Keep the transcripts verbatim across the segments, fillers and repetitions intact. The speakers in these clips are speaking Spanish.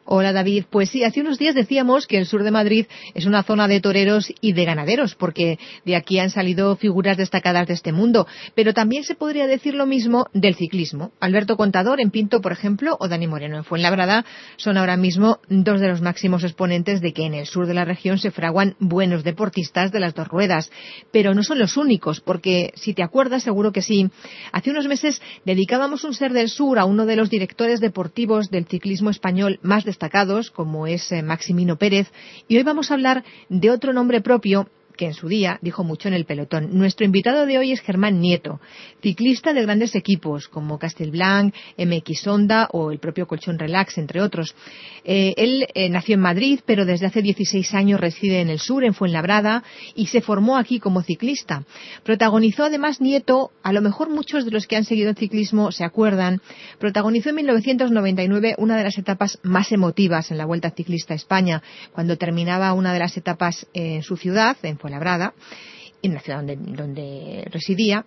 Hola David, pues sí, hace unos días decíamos que el sur de Madrid es una zona de toreros y de ganaderos, porque de aquí han salido figuras destacadas de este mundo, pero también se podría decir lo mismo del ciclismo. Alberto Contador en Pinto, por ejemplo, o Dani Moreno en Fuenlabrada son ahora mismo dos de los máximos exponentes de que en el sur de la región se fraguan buenos deportistas de las dos ruedas, pero no son los únicos, porque si te acuerdas, seguro que sí, hace unos meses dedicábamos un Ser del Sur a uno de los directores deportivos del ciclismo español más destacados, como es eh, Maximino Pérez, y hoy vamos a hablar de otro nombre propio que en su día dijo mucho en el pelotón. Nuestro invitado de hoy es Germán Nieto, ciclista de grandes equipos como Castelblanc, M X Honda o el propio Colchón Relax, entre otros. Eh, él eh, nació en Madrid, pero desde hace dieciséis años reside en el sur, en Fuenlabrada, y se formó aquí como ciclista. Protagonizó además Nieto, a lo mejor muchos de los que han seguido el ciclismo se acuerdan, protagonizó en mil novecientos noventa y nueve una de las etapas más emotivas en la Vuelta Ciclista a España, cuando terminaba una de las etapas en su ciudad, en Fuenlabrada, Fuenlabrada, en la ciudad donde, donde residía,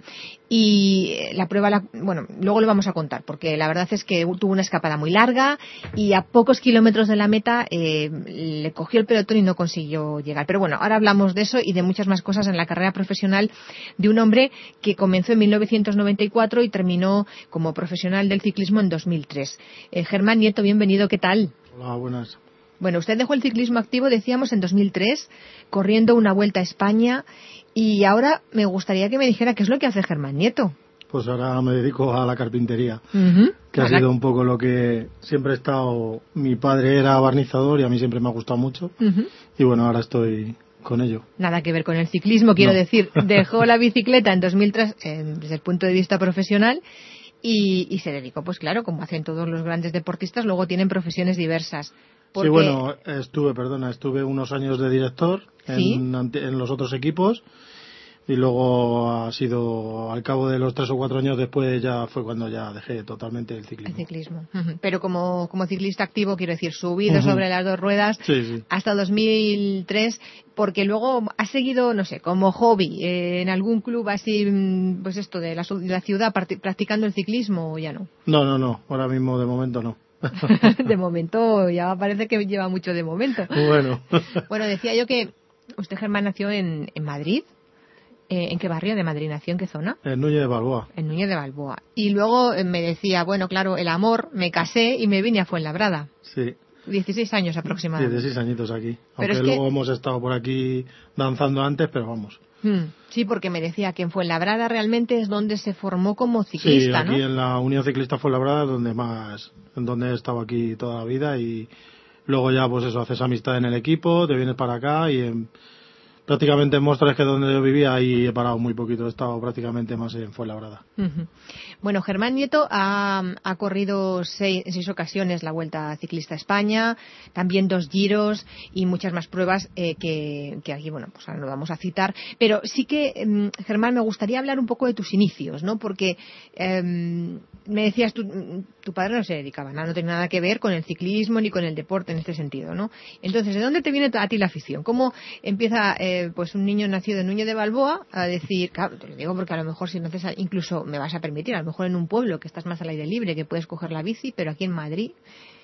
y la prueba, la, bueno, luego lo vamos a contar, porque la verdad es que tuvo una escapada muy larga y a pocos kilómetros de la meta eh, le cogió el pelotón y no consiguió llegar. Pero bueno, ahora hablamos de eso y de muchas más cosas en la carrera profesional de un hombre que comenzó en mil novecientos noventa y cuatro y terminó como profesional del ciclismo en dos mil tres. Eh, Germán Nieto, bienvenido, ¿qué tal? Hola, buenas. Bueno, usted dejó el ciclismo activo, decíamos, en dos mil tres, corriendo una Vuelta a España, y ahora me gustaría que me dijera qué es lo que hace Germán Nieto. Pues ahora me dedico a la carpintería, uh-huh. que ha sido un poco lo que siempre he estado. Mi padre era barnizador y a mí siempre me ha gustado mucho, uh-huh. y bueno, ahora estoy con ello. Nada que ver con el ciclismo, quiero no. decir, dejó la bicicleta en dos mil tres eh, desde el punto de vista profesional, y, y se dedicó, pues claro, como hacen todos los grandes deportistas, luego tienen profesiones diversas. Porque... Sí, bueno, estuve, perdona, estuve unos años de director ¿Sí? en, en los otros equipos, y luego ha sido, al cabo de los tres o cuatro años después, ya fue cuando ya dejé totalmente el ciclismo. El ciclismo. Uh-huh. Pero como, como ciclista activo, quiero decir, subido uh-huh. sobre las dos ruedas sí, sí. hasta dos mil tres, porque luego has seguido, no sé, como hobby, eh, en algún club así, pues esto, de la, de la ciudad, practicando el ciclismo, o ya no. No, no, no, ahora mismo de momento no. De momento, ya parece que lleva mucho de momento. Bueno. Bueno, decía yo que usted, Germán, nació en, en Madrid. Eh, ¿En qué barrio de Madrid nació? ¿En qué zona? En Núñez de Balboa. En Núñez de Balboa. Y luego eh, me decía, bueno, claro, el amor, me casé y me vine a Fuenlabrada. Sí. dieciséis años aproximadamente. dieciséis añitos aquí. Pero Aunque es luego que... hemos estado por aquí danzando antes, pero vamos. Hmm, sí, porque me decía que en Fuenlabrada realmente es donde se formó como ciclista, sí, aquí ¿no? en la Unión Ciclista Fuenlabrada, donde más, en donde he estado aquí toda la vida, y luego ya, pues eso, haces amistad en el equipo, te vienes para acá, y en, prácticamente en Móstoles, que es donde yo vivía, ahí he parado muy poquito, he estado prácticamente más en Fuenlabrada. Uh-huh. Bueno, Germán Nieto ha, ha corrido seis, en seis ocasiones la Vuelta Ciclista a España, también dos giros y muchas más pruebas eh, que, que aquí, bueno, pues ahora no vamos a citar, pero sí que, eh, Germán, me gustaría hablar un poco de tus inicios, ¿no? Porque eh, me decías, tu, tu padre no se dedicaba a nada, no tenía nada que ver con el ciclismo ni con el deporte en este sentido, ¿no? Entonces, ¿de dónde te viene a ti la afición? ¿Cómo empieza eh, pues un niño nacido en Núñez de Balboa a decir, claro, te lo digo porque a lo mejor si no haces, incluso me vas a permitir, a lo mejor en un pueblo que estás más al aire libre, que puedes coger la bici, pero aquí en Madrid,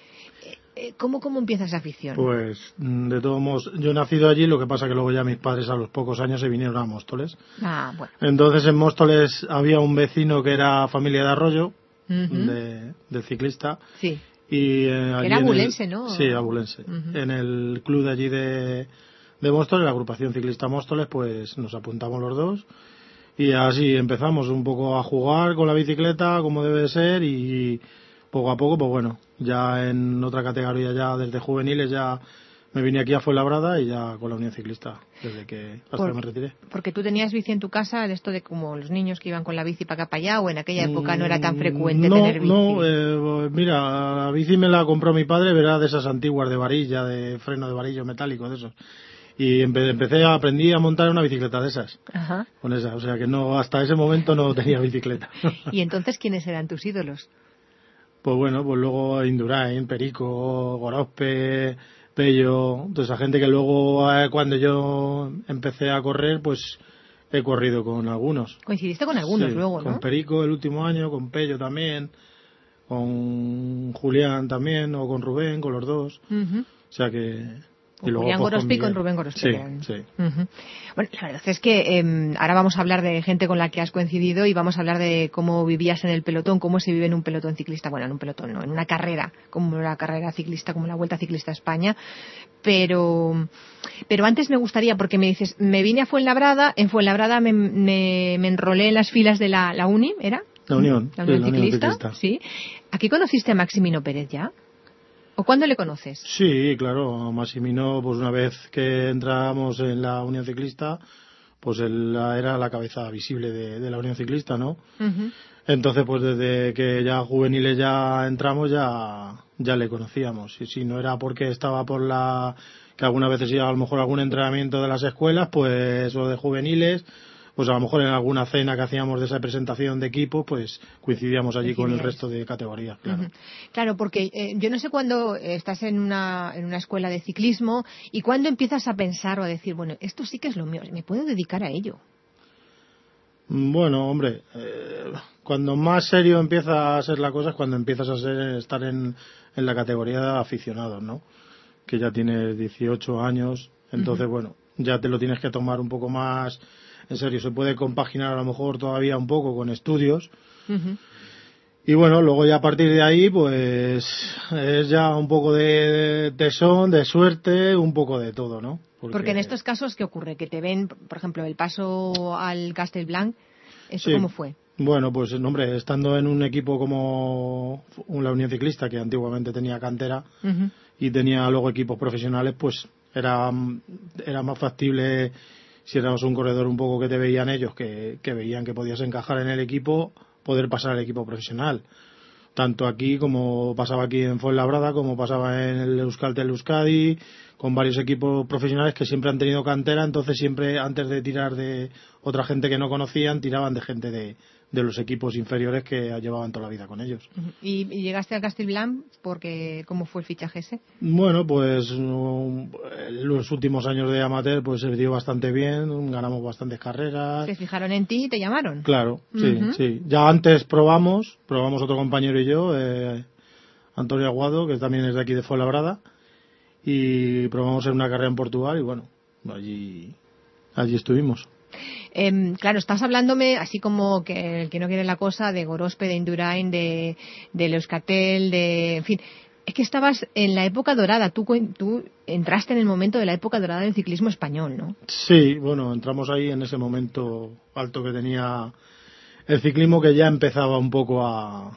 ¿cómo, cómo empieza esa afición? Pues, de todos modos, yo he nacido allí, lo que pasa que luego ya mis padres a los pocos años se vinieron a Móstoles. Ah, bueno. Entonces en Móstoles había un vecino que era familia de Arroyo, uh-huh. de, de ciclista. Sí. Y, eh, allí era abulense, el, ¿no? Sí, abulense. Uh-huh. En el club de allí de, de Móstoles, la agrupación ciclista Móstoles, pues nos apuntamos los dos. Y así empezamos un poco a jugar con la bicicleta, como debe ser, y poco a poco, pues bueno, ya en otra categoría, ya desde juveniles, ya me vine aquí a Fuenlabrada y ya con la Unión Ciclista, desde que hasta Por, que me retiré. Porque tú tenías bici en tu casa, de esto de como los niños que iban con la bici para acá para allá, o en aquella época no era tan frecuente no, tener bici. No, eh, mira, la bici me la compró mi padre, verá, de esas antiguas de varilla, de freno de varillo metálico, de esos. Y empe- empecé, a, aprendí a montar una bicicleta de esas. Ajá. Con esa, o sea que no, hasta ese momento no tenía bicicleta. ¿Y entonces quiénes eran tus ídolos? Pues bueno, pues luego Indurain, Perico, Gorospe, Pello, toda esa gente que luego eh, cuando yo empecé a correr, pues he corrido con algunos. Coincidiste con algunos sí, luego, ¿no? Con Perico el último año, con Pello también, con Julián también, o con Rubén, con los dos. Uh-huh. O sea que... Con Julián pues, Gorospe y con con Rubén Gorospe. Sí, eran. sí. Uh-huh. Bueno, la verdad es que eh, ahora vamos a hablar de gente con la que has coincidido y vamos a hablar de cómo vivías en el pelotón, cómo se vive en un pelotón ciclista, bueno, en un pelotón no, en una carrera, como la carrera ciclista, como la Vuelta Ciclista a España. Pero, pero antes me gustaría, porque me dices, me vine a Fuenlabrada, en Fuenlabrada me, me, me enrolé en las filas de la, la UNI, ¿era? La Unión, la Unión, sí, ciclista, la Unión Ciclista. Sí. ¿Aquí conociste a Maximino Pérez ya? ¿O cuándo le conoces? Sí, claro, Massimino, pues una vez que entramos en la Unión Ciclista, pues él era la cabeza visible de, de la Unión Ciclista, ¿no? Uh-huh. Entonces, pues desde que ya juveniles ya entramos, ya, ya le conocíamos. Y si no era porque estaba por la... que algunas veces iba a lo mejor algún entrenamiento de las escuelas, pues, o de juveniles, pues a lo mejor en alguna cena que hacíamos de esa presentación de equipo, pues coincidíamos allí con el resto de categorías, claro. Uh-huh. Claro, porque eh, yo no sé cuándo estás en una, en una escuela de ciclismo y cuándo empiezas a pensar o a decir, bueno, esto sí que es lo mío, me puedo dedicar a ello. Bueno, hombre, eh, cuando más serio empieza a ser la cosa es cuando empiezas a ser, estar en, en la categoría de aficionados, ¿no? Que ya tienes dieciocho años, entonces, uh-huh. bueno, ya te lo tienes que tomar un poco más en serio. Se puede compaginar a lo mejor todavía un poco con estudios. Uh-huh. Y bueno, luego ya a partir de ahí, pues es ya un poco de tesón, de suerte, un poco de todo, ¿no? Porque, Porque en estos casos, ¿qué ocurre? Que te ven, por ejemplo, el paso al Castelblanc, ¿eso sí. cómo fue? Bueno, pues hombre, estando en un equipo como la Unión Ciclista, que antiguamente tenía cantera, uh-huh. y tenía luego equipos profesionales, pues era, era más factible, si éramos un corredor un poco que te veían ellos, que, que veían que podías encajar en el equipo, poder pasar al equipo profesional. Tanto aquí como pasaba aquí en Fuenlabrada, como pasaba en el Euskaltel Euskadi, con varios equipos profesionales que siempre han tenido cantera, entonces siempre antes de tirar de otra gente que no conocían, tiraban de gente de, de los equipos inferiores que llevaban toda la vida con ellos. ¿Y, y llegaste al Castelblanc porque cómo fue el fichaje ese? Bueno, pues um, los últimos años de amateur pues se dio bastante bien, ganamos bastantes carreras. ¿Se fijaron en ti y te llamaron? Claro, sí, uh-huh. sí. Ya antes probamos, probamos otro compañero y yo, eh, Antonio Aguado, que también es de aquí de Fuenlabrada, y probamos en una carrera en Portugal y bueno, allí, allí estuvimos. Eh, claro, estás hablándome así como que el que no quiere la cosa de Gorospe, de Indurain, de, de Euskaltel, de, en fin, es que estabas en la época dorada, tú, tú entraste en el momento de la época dorada del ciclismo español, ¿no? Sí, bueno, entramos ahí en ese momento alto que tenía el ciclismo, que ya empezaba un poco a,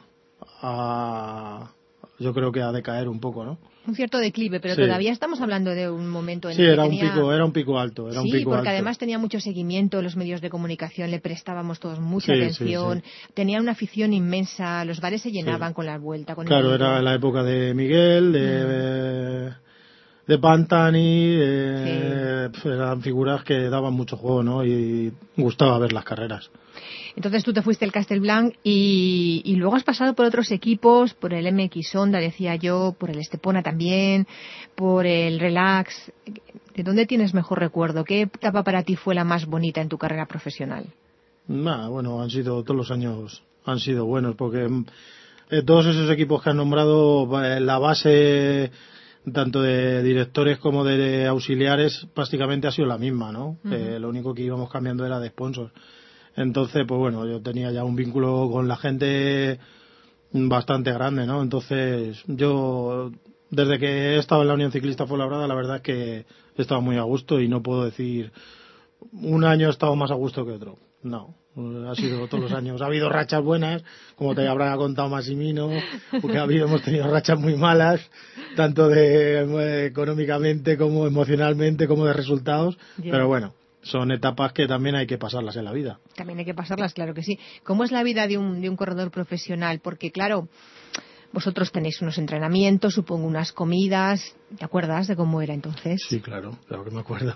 a yo creo que a decaer un poco, ¿no? Un cierto declive, pero sí. todavía estamos hablando de un momento en sí, el que era tenía... un pico, era un pico alto, era sí, un pico porque alto. además tenía mucho seguimiento, los medios de comunicación le prestábamos todos mucha sí, atención, sí, sí. tenía una afición inmensa, los bares se llenaban sí. con la vuelta. Con claro, el era la época de Miguel, de, mm. de Pantani, de, sí. eran figuras que daban mucho juego, ¿no? Y gustaba ver las carreras. Entonces tú te fuiste al Castelblanc y, y luego has pasado por otros equipos, por el M X Honda, decía yo, por el Estepona también, por el Relax. ¿De dónde tienes mejor recuerdo? ¿Qué etapa para ti fue la más bonita en tu carrera profesional? Nah, bueno, han sido todos los años, han sido buenos, porque eh, todos esos equipos que has nombrado, eh, la base tanto de directores como de auxiliares prácticamente ha sido la misma, ¿no? Uh-huh. Eh, lo único que íbamos cambiando era de sponsors. Entonces, pues bueno, yo tenía ya un vínculo con la gente bastante grande, ¿no? Entonces, yo, desde que he estado en la Unión Ciclista Fuenlabrada, la verdad es que he estado muy a gusto y no puedo decir un año he estado más a gusto que otro. No, ha sido todos los años. Ha habido rachas buenas, como te habrá contado Massimino, porque ha habido, hemos tenido rachas muy malas, tanto de eh, económicamente como emocionalmente, como de resultados, yeah. Pero bueno. Son etapas que también hay que pasarlas en la vida. También hay que pasarlas, claro que sí. ¿Cómo es la vida de un, de un corredor profesional? Porque, claro, vosotros tenéis unos entrenamientos, supongo unas comidas. ¿Te acuerdas de cómo era entonces? Sí, claro, claro que me acuerdo.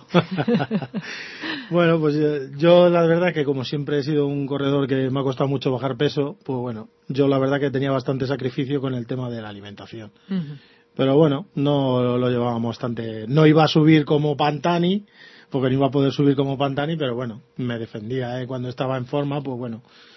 Bueno, pues yo la verdad que como siempre he sido un corredor que me ha costado mucho bajar peso, pues bueno, yo la verdad que tenía bastante sacrificio con el tema de la alimentación. Uh-huh. Pero bueno, no lo llevábamos bastante. No iba a subir como Pantani, porque no iba a poder subir como Pantani, pero bueno, me defendía, ¿eh? Cuando estaba en forma, pues bueno,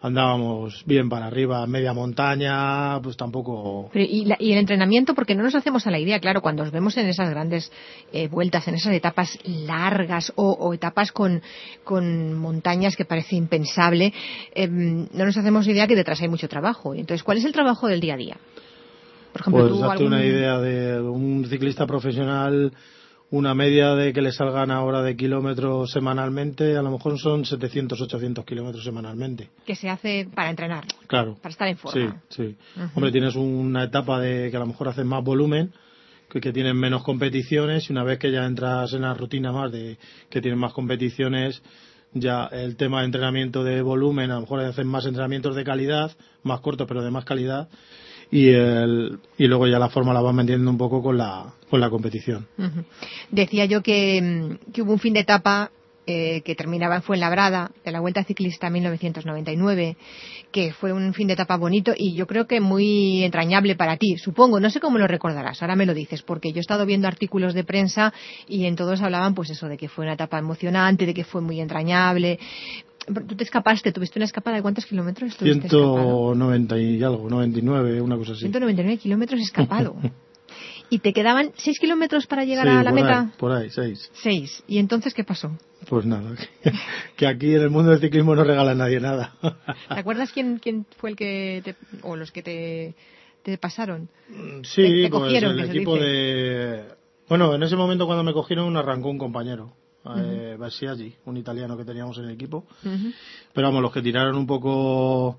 andábamos bien para arriba, media montaña, pues tampoco... Pero y, la, y el entrenamiento, porque no nos hacemos a la idea, claro, cuando nos vemos en esas grandes eh, vueltas, en esas etapas largas o, o etapas con, con montañas que parece impensable, eh, no nos hacemos idea que detrás hay mucho trabajo. Entonces, ¿cuál es el trabajo del día a día? Por ejemplo, pues tú hazte algún... una idea de un ciclista profesional, una media de que le salgan ahora de kilómetros semanalmente, a lo mejor son setecientos, ochocientos kilómetros semanalmente. Que se hace para entrenar. Claro. Para estar en forma. Sí, sí. Uh-huh. Hombre, tienes una etapa de que a lo mejor haces más volumen, que, que tienen menos competiciones, y una vez que ya entras en la rutina más de que tienen más competiciones, ya el tema de entrenamiento de volumen, a lo mejor hacen más entrenamientos de calidad, más cortos pero de más calidad, y el y luego ya la forma la van metiendo un poco con la con la competición. Uh-huh. Decía yo que, que hubo un fin de etapa eh, que terminaba en Fuenlabrada, de la Vuelta Ciclista mil novecientos noventa y nueve, que fue un fin de etapa bonito y yo creo que muy entrañable para ti, supongo, no sé cómo lo recordarás, ahora me lo dices, porque yo he estado viendo artículos de prensa y en todos hablaban pues eso, de que fue una etapa emocionante, de que fue muy entrañable. Tú te escapaste, tuviste una escapada de ¿cuántos kilómetros estuviste escapado? ciento noventa y algo, noventa y nueve, una cosa así. ciento noventa y nueve kilómetros escapado. ¿Y te quedaban seis kilómetros para llegar sí, a la por meta? Ahí, por ahí, seis. Seis. ¿Y entonces qué pasó? Pues nada, que, que aquí en el mundo del ciclismo no regala a nadie nada. ¿Te acuerdas quién, quién fue el que te, o los que te, te pasaron? Sí, te, te pues cogieron, el equipo de... Bueno, en ese momento cuando me cogieron arrancó un compañero, uh-huh. eh, Basiaggi, un italiano que teníamos en el equipo. Uh-huh. Pero vamos, los que tiraron un poco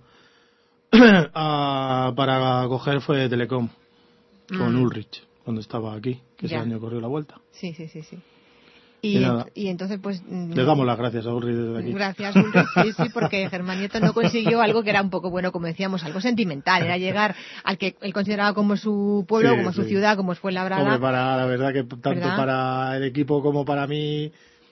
a, para coger fue Telecom, uh-huh. con Ulrich, cuando estaba aquí, que ya. Ese año corrió la Vuelta. Sí, sí, sí, sí. Y, y, y entonces, pues... Le damos las gracias a Ulrich desde aquí. Gracias, Ulrich, sí, sí, porque Germán Nieto no consiguió algo que era un poco, bueno, como decíamos, algo sentimental. Era llegar al que él consideraba como su pueblo, sí, como sí. su ciudad, como fue Fuenlabrada. Hombre, para, la verdad que tanto ¿verdad? Para el equipo como para mí...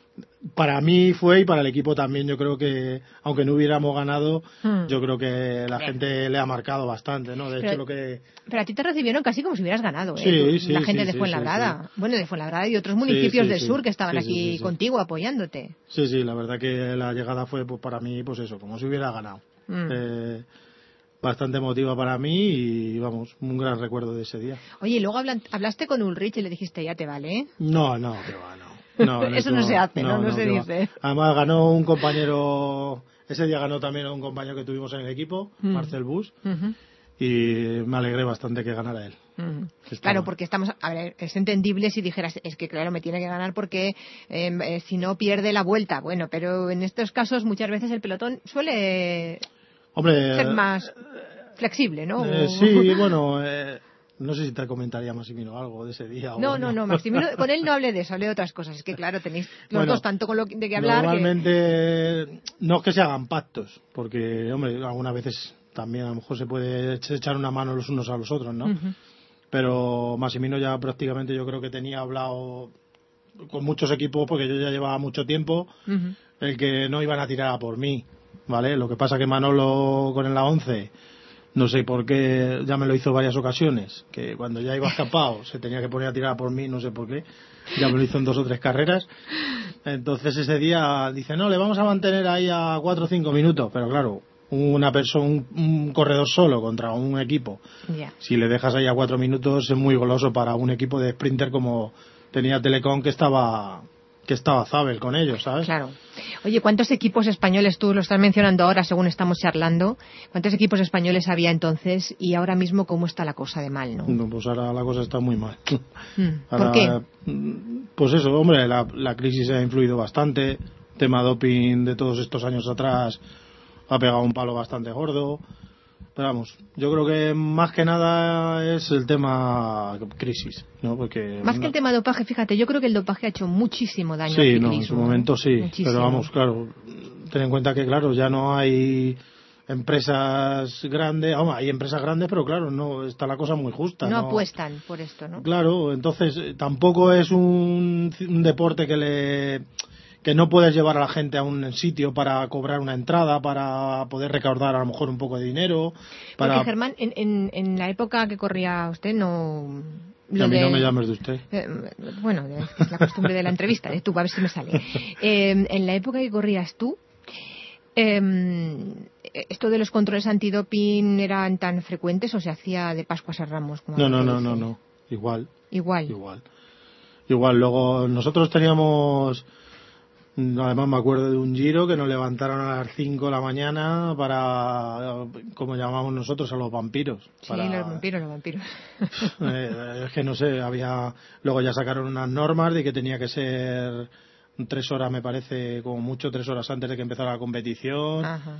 Para mí fue, y para el equipo también, yo creo que, aunque no hubiéramos ganado, hmm. yo creo que la Bien. gente le ha marcado bastante, ¿no? De pero, hecho, lo que... Pero a ti te recibieron casi como si hubieras ganado, ¿eh? Sí, sí, la gente sí, de sí, Fuenlabrada. Sí, sí. Bueno, de Fuenlabrada y de otros municipios sí, sí, del sí. sur que estaban sí, aquí sí, sí, sí. contigo apoyándote. Sí, sí, la verdad que la llegada fue, pues, para mí, pues eso, como si hubiera ganado. Hmm. Eh, bastante emotiva para mí y, vamos, un gran recuerdo de ese día. Oye, ¿y luego hablan, hablaste con Ulrich y le dijiste, ya te vale, eh? No, no, que va, no. No, eso no se hace, no, no, no se dice. Va. Además ganó un compañero, ese día ganó también un compañero que tuvimos en el equipo, mm. Marcel Bus, uh-huh. y me alegré bastante que ganara él. Uh-huh. Claro, porque estamos, a ver, es entendible si dijeras, es que claro, me tiene que ganar porque eh, eh, si no pierde la vuelta. Bueno, pero en estos casos muchas veces el pelotón suele Hombre, ser más flexible, ¿no? Eh, sí, bueno... Eh, No sé si te comentaría Maximino algo de ese día. No, o no, no, no, Maximino, con él no hablé de eso, hablé de otras cosas. Es que, claro, tenéis los bueno, dos tanto con lo de que hablar. Normalmente que... no es que se hagan pactos, porque, hombre, algunas veces también a lo mejor se puede echar una mano los unos a los otros, ¿no? Uh-huh. Pero Maximino ya prácticamente yo creo que tenía hablado con muchos equipos, porque yo ya llevaba mucho tiempo, uh-huh. el que no iban a tirar a por mí, ¿vale? Lo que pasa que Manolo con el A once... No sé por qué, ya me lo hizo varias ocasiones, que cuando ya iba escapado se tenía que poner a tirar por mí, no sé por qué, ya me lo hizo en dos o tres carreras. Entonces ese día dice, no, le vamos a mantener ahí a cuatro o cinco minutos, pero claro, una persona, un, un corredor solo contra un equipo, yeah. si le dejas ahí a cuatro minutos es muy goloso para un equipo de sprinter como tenía Telecom, que estaba... que estaba Zabel con ellos, ¿sabes? Claro. Oye, ¿cuántos equipos españoles, tú lo estás mencionando ahora según estamos charlando, cuántos equipos españoles había entonces y ahora mismo cómo está la cosa de mal, no? No, pues ahora la cosa está muy mal. ¿Por ahora, qué? Pues eso, hombre, la, la crisis ha influido bastante, tema doping de todos estos años atrás ha pegado un palo bastante gordo. Pero vamos, yo creo que más que nada es el tema crisis, ¿no? Porque más que el tema dopaje, fíjate, yo creo que el dopaje ha hecho muchísimo daño sí, al ciclismo. Sí, no, en su momento sí, muchísimo. Pero vamos, claro, ten en cuenta que claro, ya no hay empresas grandes, vamos, hay empresas grandes, pero claro, no está la cosa muy justa. No, no apuestan por esto, ¿no? Claro, entonces tampoco es un, un deporte que le... que no puedes llevar a la gente a un sitio para cobrar una entrada, para poder recaudar a lo mejor un poco de dinero. Para... Porque Germán, en, en, en la época que corría usted, no... Lo a mí de... no me llames de usted. Eh, bueno, es la costumbre de la entrevista, de tú, a ver si me sale. Eh, en la época que corrías tú, Eh, ¿Esto de los controles antidoping eran tan frecuentes o se hacía de Pascuas a Ramos? Como no, no, no, no, no, igual. Igual. Igual. Igual, luego nosotros teníamos, además me acuerdo de un Giro que nos levantaron a las cinco de la mañana para, como llamamos nosotros, a los vampiros. Para, sí, los vampiros, los vampiros. Eh, es que no sé, había, luego ya sacaron unas normas de que tenía que ser tres horas, me parece, como mucho tres horas antes de que empezara la competición. Ajá.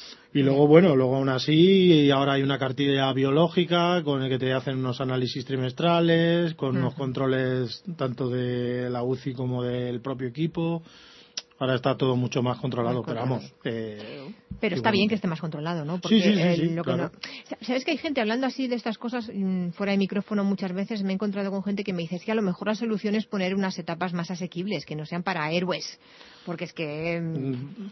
Y luego, bueno, luego aún así, y ahora hay una cartilla biológica con el que te hacen unos análisis trimestrales, con uh-huh. unos controles tanto de la U C I como del propio equipo. Ahora está todo mucho más controlado, pero vamos. Eh, pero está bueno. bien que esté más controlado, ¿no? Porque sí, sí, sí, el, sí lo claro. que no... ¿Sabes que hay gente hablando así de estas cosas fuera de micrófono muchas veces? Me he encontrado con gente que me dice es que a lo mejor la solución es poner unas etapas más asequibles, que no sean para héroes. Porque es que...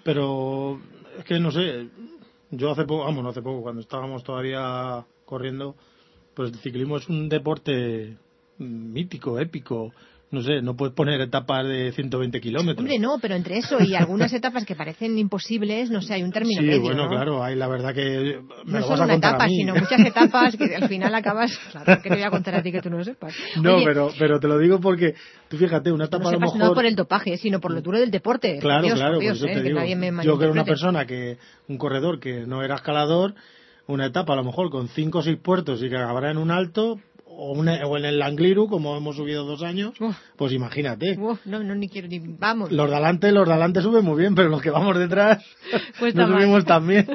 Pero es que no sé... Yo hace poco, vamos, no hace poco, cuando estábamos todavía corriendo, pues el ciclismo es un deporte mítico, épico. No sé, no puedes poner etapas de ciento veinte kilómetros. Hombre, no, pero entre eso y algunas etapas que parecen imposibles, no sé, hay un término sí, medio, bueno, ¿no? claro, hay la verdad que me no lo solo vas a una contar etapa, a mí. sino muchas etapas que al final acabas... Claro, que te voy a contar a ti que tú no lo sepas. No, Oye, pero pero te lo digo porque, tú fíjate, una etapa no a lo sepas, mejor... no por el dopaje, sino por lo duro del deporte. Claro, Dios, claro, Dios, por eso eh, te que digo. nadie me Yo que era una malinterprete. persona que, un corredor que no era escalador, una etapa a lo mejor con cinco o seis puertos y que acabará en un alto... O, una, o en el Langliru, como hemos subido dos años, Uf. pues imagínate. Uf, no, no, ni quiero ni... Vamos. Los de adelante, los de adelante suben muy bien, pero los que vamos detrás pues no subimos tan bien.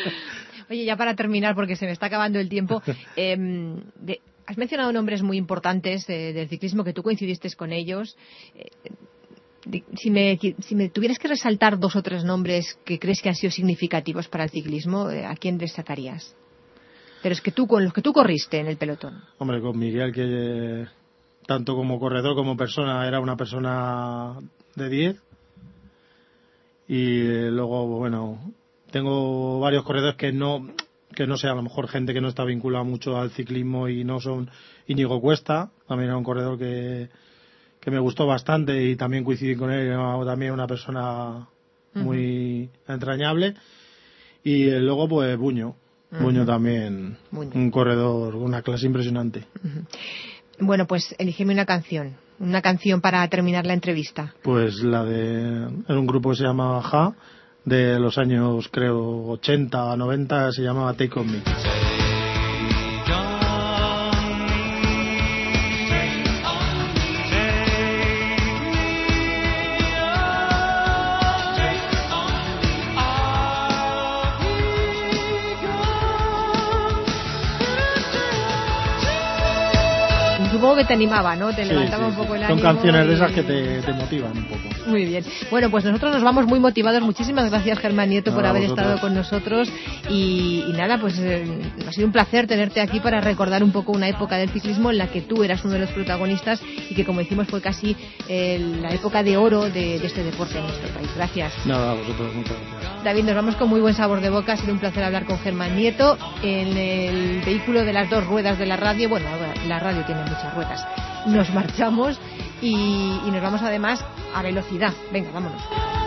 Oye, ya para terminar, porque se me está acabando el tiempo, eh, de, has mencionado nombres muy importantes de, del ciclismo que tú coincidiste con ellos. Eh, de, si, me, si me tuvieras que resaltar dos o tres nombres que crees que han sido significativos para el ciclismo, eh, ¿a quién destacarías? Pero es que tú, con los que tú corriste en el pelotón. Hombre, con Miguel, que eh, tanto como corredor como persona era una persona de diez. Y eh, luego, bueno, tengo varios corredores que no, que no sé, a lo mejor gente que no está vinculada mucho al ciclismo y no son. Íñigo Cuesta, también era un corredor que, que me gustó bastante y también coincidí con él, era también una persona muy uh-huh. entrañable. Y eh, luego, pues, Buño. Buño también, Buño. Un corredor, una clase impresionante. Uh-huh. Bueno, pues elígeme una canción, una canción para terminar la entrevista. Pues la de, en un grupo que se llama Ja, de los años creo ochenta, noventa, se llamaba Take On Me. Supongo que te animaba, ¿no? Te levantaba sí, sí, un poco el ánimo. Son canciones y... de esas que te, te motivan un poco. Muy bien. Bueno, pues nosotros nos vamos muy motivados. Muchísimas gracias, Germán Nieto, por a haber vosotros. estado con nosotros. Y, y nada, pues eh, ha sido un placer tenerte aquí para recordar un poco una época del ciclismo en la que tú eras uno de los protagonistas y que, como decimos, fue casi eh, la época de oro de, de este deporte en nuestro país. Gracias. Nada, a vosotros, muchas gracias. David, nos vamos con muy buen sabor de boca. Ha sido un placer hablar con Germán Nieto en el vehículo de las dos ruedas de la radio. Bueno, la radio tiene muchas ruedas. Nos marchamos y, y nos vamos además a velocidad. Venga, vámonos.